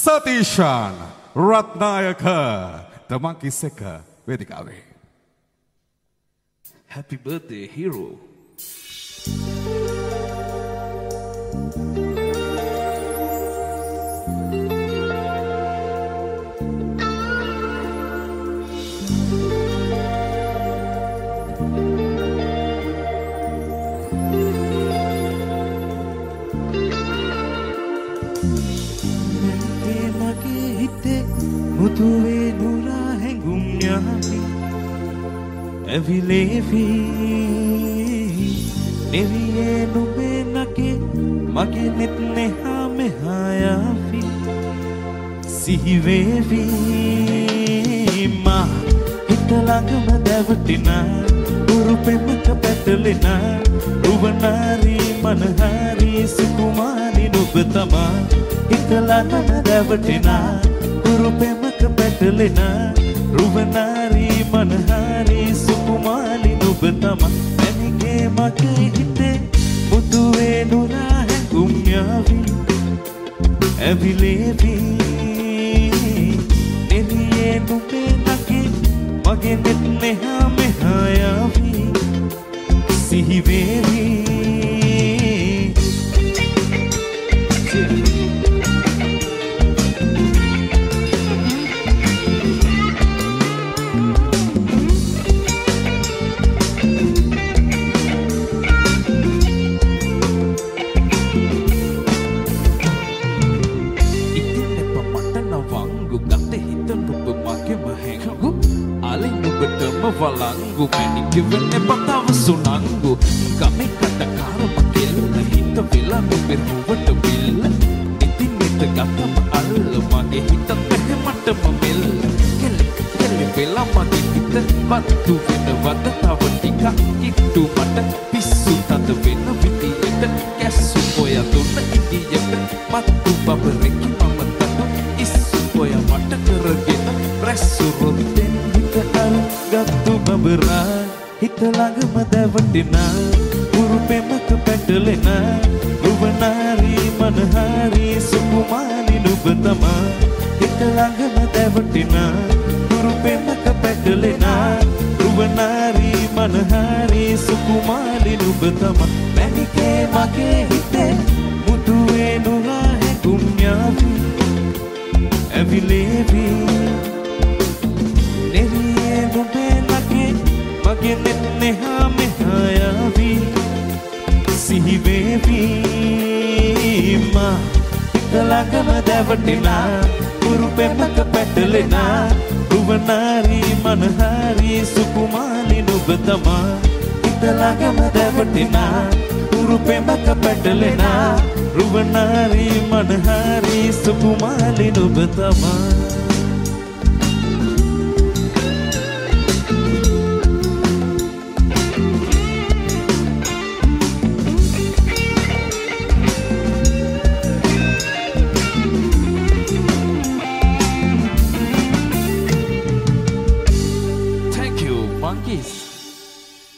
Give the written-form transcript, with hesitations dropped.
සතීෂාන් රත්නායක තමන් කිස්සක වේදිකාවේ. Happy birthday, hero. මුතුවේ නුරා හැඟුම් යාවි ඇවිලේවි නෙවියේ නුඹේ නගේ මගේ නෙත් මෙහා මෙහා යාවි සිහිවේවි මා හිත ළඟම දැවටිනා උරුපෙමක පැටලෙනා රුවනාරි මනහාරි සුකුමාරි නුඹ තමා හිත ළඟම දැවටිනා උරුපෙමක පැටලෙනා රුවනාරි මනහාරි සුකුමාලි නුඹ තමා මැනිකේ මගේ හිතේ මුතුවේ නුරා හැඟුම් යාවි ඇවිලේවි නෙලියේ නුඹේ නගේ මගේ නෙත් මෙහා මෙහා යාවි සිහිවේවි Valangu meni venne patav sunangu kame kata karma kella hita vela nubir huvat villa itin mit gatam all mage hitat pehe matta mamel kelle vela mage hita vattu venna wada tawa tika kittu mata pissu tat venna vitiyata kassu oya dunna idiyata mattu babareki mama tatu issu oya mata karagena pressu rotten ගත්තු බබරා හිත ළඟම දැවටෙනා උරුපෙමක පැටලෙනා රුවනාරි මනහාරි සුකුමාලි නුඹ තමා හිත ළඟම දැවටෙනා උරුපෙමක පැටලෙනා රුවනාරි මනහාරි සුකුමාලි නුඹ තමා මැනිකේ මගේ හිතේ මුතුවේ නුරා හැඟුම් යාවි ඇවිලේවි නෙරියේ නුඹේ නගේ මගේ නෙත් මෙහා මෙහා යාවි සිහිවේවි මා හිත ළඟම දැවටෙනා උරුපෙමක පැටලෙනා රුවනාරි මනහාරි සුකුමාලි නුඹ තමා හිත ළඟම දැවටෙනා උරුපෙමක පැටලෙනා රුවනාරි මනහාරි සුකුමාලි නුඹ තමා